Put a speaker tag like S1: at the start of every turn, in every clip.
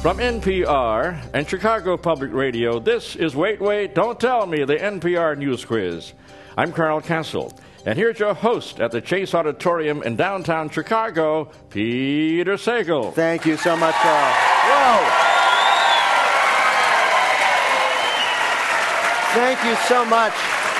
S1: From NPR and Chicago Public Radio, this is Wait, Wait, Don't Tell Me, the NPR News Quiz. I'm Carl Castle, and here's your host at the Chase Auditorium in downtown Chicago, Peter Sagal.
S2: Thank you so much, Carl. Whoa! Thank you so much.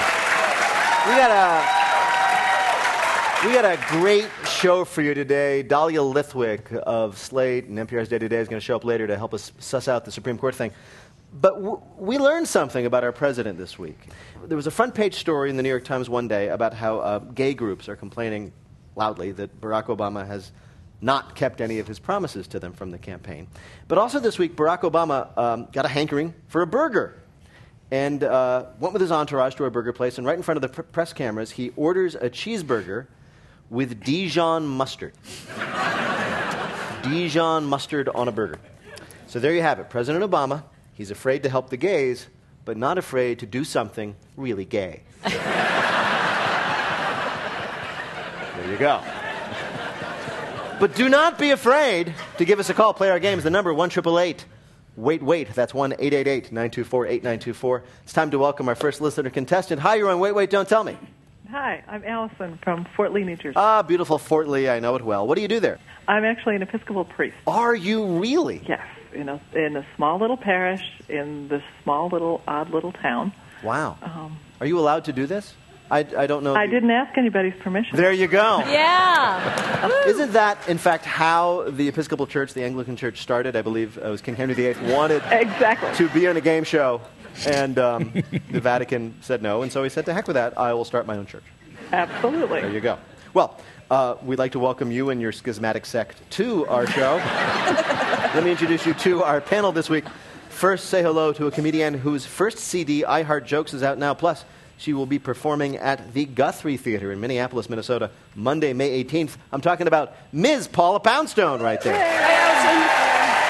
S2: We got a great show for you today. Dahlia Lithwick of Slate and NPR's Day to Day is going to show up later to help us suss out the Supreme Court thing. But we learned something about our president this week. There was a front page story in the New York Times one day about how gay groups are complaining loudly that Barack Obama has not kept any of his promises to them from the campaign. But also this week, Barack Obama got a hankering for a burger and went with his entourage to a burger place, and right in front of the press cameras, he orders a cheeseburger with Dijon mustard. Dijon mustard on a burger. So there you have it. President Obama, he's afraid to help the gays, but not afraid to do something really gay. There you go. But do not be afraid to give us a call. Play our games. The number, 1-888. Wait. That's 1-888-924-8924. It's time to welcome our first listener contestant. Hi, you're on Wait, Wait, Don't Tell Me.
S3: Hi, I'm Allison from Fort Lee, New Jersey.
S2: Ah, beautiful Fort Lee. I know it well. What do you do there?
S3: I'm actually an Episcopal priest.
S2: Are you really?
S3: Yes, in a small little parish in this small little odd little town.
S2: Wow. Are you allowed to do this? I don't know.
S3: I didn't ask anybody's permission.
S2: There you go.
S4: Yeah.
S2: Isn't that, in fact, how the Episcopal Church, the Anglican Church, started? I believe it was King Henry VIII wanted
S3: exactly
S2: to be on a game show, and the Vatican said no, and so he said, to heck with that, I will start my own church.
S3: Absolutely.
S2: There you go. Well, we'd like to welcome you and your schismatic sect to our show. Let me introduce you to our panel this week. First, say hello to a comedian whose first CD, I Heart Jokes, is out now. Plus, she will be performing at the Guthrie Theater in Minneapolis, Minnesota, Monday, May 18th. I'm talking about Ms. Paula Poundstone right there.
S4: Hi, Allison.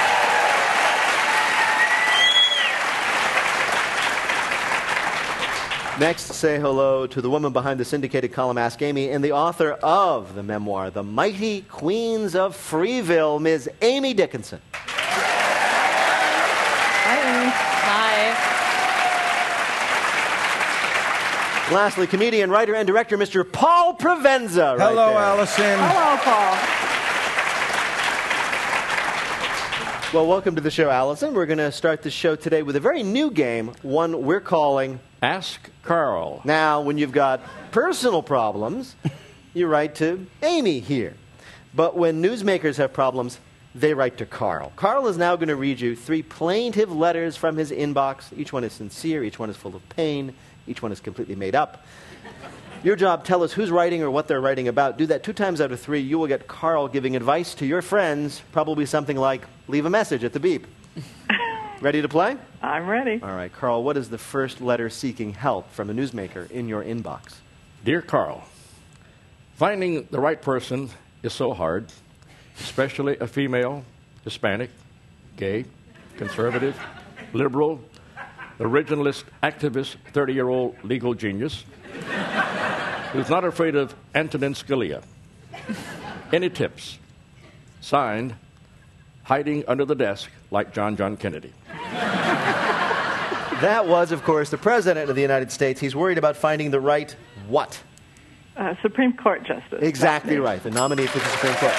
S2: Next, say hello to the woman behind the syndicated column Ask Amy and the author of the memoir, The Mighty Queens of Freeville, Ms. Amy Dickinson.
S3: Hi, Amy.
S4: Hi.
S2: Lastly, comedian, writer, and director, Mr. Paul Provenza.
S5: Hello,
S2: right there.
S5: Allison.
S3: Hello, Paul.
S2: Well, welcome to the show, Allison. We're going to start the show today with a very new game, one we're calling
S1: Ask Carl.
S2: Now, when you've got personal problems, you write to Amy here. But when newsmakers have problems, they write to Carl. Carl is now going to read you 3 plaintive letters from his inbox. Each one is sincere, each one is full of pain, each one is completely made up. Your job, tell us who's writing or what they're writing about. Do that 2 times out of 3. You will get Carl giving advice to your friends, probably something like, leave a message at the beep. Ready to play?
S3: I'm ready.
S2: All right, Carl, what is the first letter seeking help from a newsmaker in your inbox?
S1: Dear Carl, finding the right person is so hard, especially a female, Hispanic, gay, conservative, liberal, originalist, activist, 30-year-old legal genius who's not afraid of Antonin Scalia. Any tips? Signed, hiding under the desk like John Kennedy.
S2: That was, of course, the President of the United States. He's worried about finding the right what?
S3: Supreme Court Justice.
S2: Exactly right, the nominee for the Supreme Court.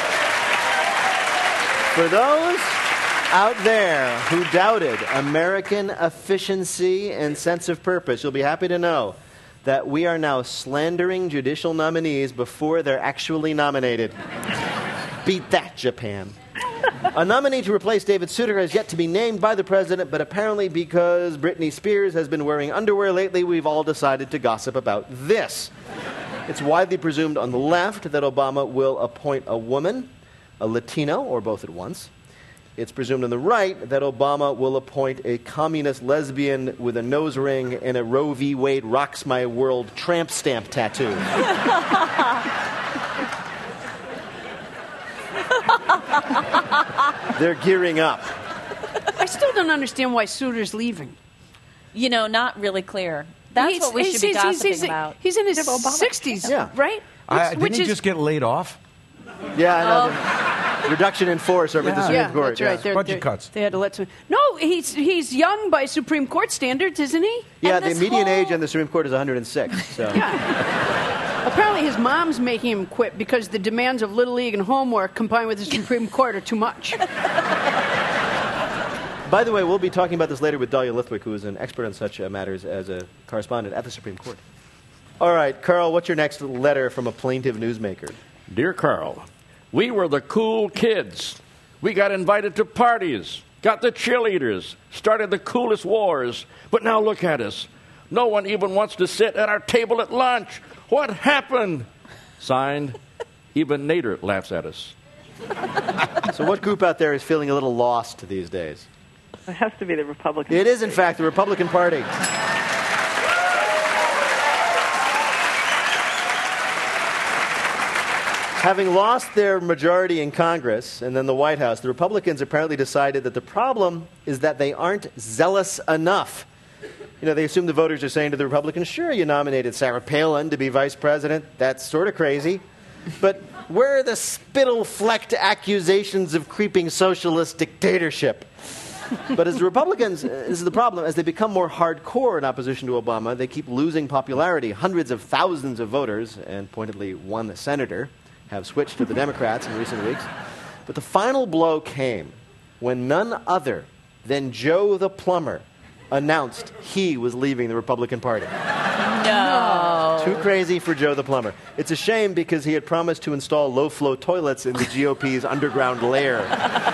S2: For those out there who doubted American efficiency and sense of purpose, you'll be happy to know that we are now slandering judicial nominees before they're actually nominated. Beat that, Japan. A nominee to replace David Souter has yet to be named by the president, but apparently because Britney Spears has been wearing underwear lately, we've all decided to gossip about this. It's widely presumed on the left that Obama will appoint a woman, a Latino, or both at once. It's presumed on the right that Obama will appoint a communist lesbian with a nose ring and a Roe v. Wade rocks my world tramp stamp tattoo. They're gearing up.
S4: I still don't understand why Souter's leaving.
S6: You know, not really clear. That's what we should be gossiping about.
S4: He's in his 60s,
S2: Yeah.
S4: right?
S5: Didn't he just get laid off?
S2: Yeah, I know. reduction in force over the Supreme Court.
S4: That's right.
S5: Budget cuts.
S4: They had to let some. No, he's young by Supreme Court standards, isn't he?
S2: Yeah, the median age in the Supreme Court is 106. So.
S4: Yeah. Apparently, his mom's making him quit because the demands of Little League and homework combined with the Supreme Court are too much.
S2: By the way, we'll be talking about this later with Dahlia Lithwick, who is an expert on such matters as a correspondent at the Supreme Court. All right, Carl, what's your next letter from a plaintive newsmaker?
S1: Dear Carl, we were the cool kids. We got invited to parties, got the cheerleaders, started the coolest wars. But now look at us. No one even wants to sit at our table at lunch. What happened? Signed, even Nader laughs at us.
S2: So what group out there is feeling a little lost these days?
S3: It has to be the Republican
S2: It is, in fact, the Republican Party. Having lost their majority in Congress and then the White House, the Republicans apparently decided that the problem is that they aren't zealous enough. You know, they assume the voters are saying to the Republicans, sure, you nominated Sarah Palin to be vice president. That's sort of crazy. But where are the spittle-flecked accusations of creeping socialist dictatorship? But as the Republicans, this is the problem, as they become more hardcore in opposition to Obama, they keep losing popularity. Hundreds of thousands of voters, and pointedly one senator, have switched to the Democrats in recent weeks. But the final blow came when none other than Joe the plumber announced he was leaving the Republican Party.
S6: No.
S2: Too crazy for Joe the plumber. It's a shame because he had promised to install low-flow toilets in the GOP's underground lair.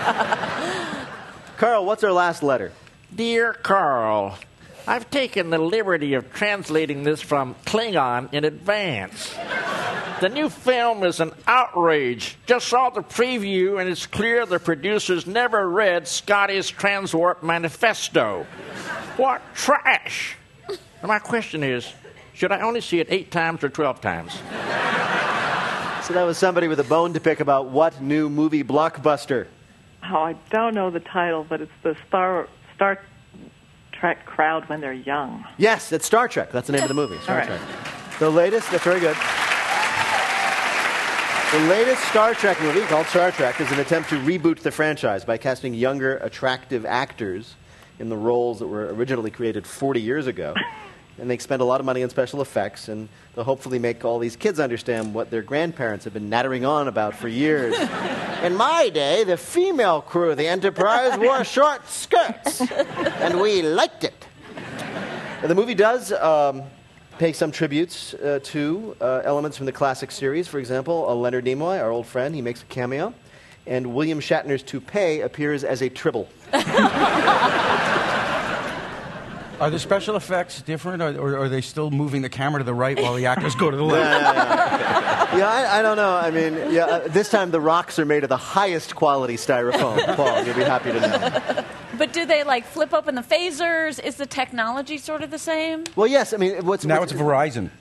S2: Carl, what's our last letter?
S1: Dear Carl, I've taken the liberty of translating this from Klingon in advance. The new film is an outrage. Just saw the preview, and it's clear the producers never read Scotty's Transwarp Manifesto. What trash! And my question is, should I only see it 8 times or 12 times?
S2: So that was somebody with a bone to pick about what new movie blockbuster?
S3: Oh, I don't know the title, but it's the Star Trek crowd when they're young.
S2: Yes, it's Star Trek. That's the name of the movie, Star Trek. The latest, that's very good. The latest Star Trek movie, called Star Trek, is an attempt to reboot the franchise by casting younger, attractive actors in the roles that were originally created 40 years ago. And they spend a lot of money on special effects, and they'll hopefully make all these kids understand what their grandparents have been nattering on about for years. In my day, the female crew of the Enterprise wore short skirts, and we liked it. The movie does pay some tributes to elements from the classic series. For example, Leonard Nimoy, our old friend, he makes a cameo, and William Shatner's toupee appears as a tribble.
S5: Are the special effects different, or are they still moving the camera to the right while the actors go to the left?
S2: I don't know. I mean, this time the rocks are made of the highest quality styrofoam. Paul, you'll be happy to know.
S6: But do they, like, flip open the phasers? Is the technology sort of the same?
S2: Well, yes. I mean,
S5: Now it's Verizon.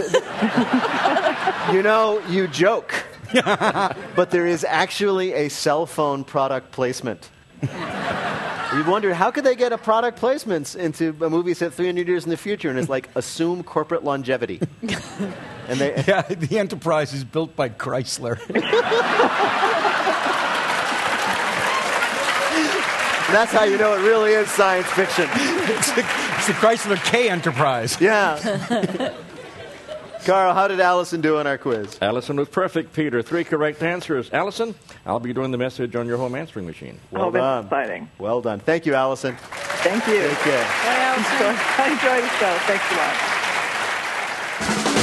S2: You know, you joke. But there is actually a cell phone product placement. You wonder, how could they get a product placement into a movie set 300 years in the future? And it's like, assume corporate longevity. And
S5: the Enterprise is built by Chrysler.
S2: That's how you know it really is science fiction.
S5: It's the Chrysler K Enterprise.
S2: Yeah. Carl, how did Allison do on our quiz?
S1: Allison was perfect, Peter. 3 correct answers. Allison, I'll be doing the message on your home answering machine.
S2: Well done.
S3: That's exciting.
S2: Well done. Thank you, Allison.
S3: Thank you.
S2: Take care.
S3: I enjoy the show. Thanks a lot.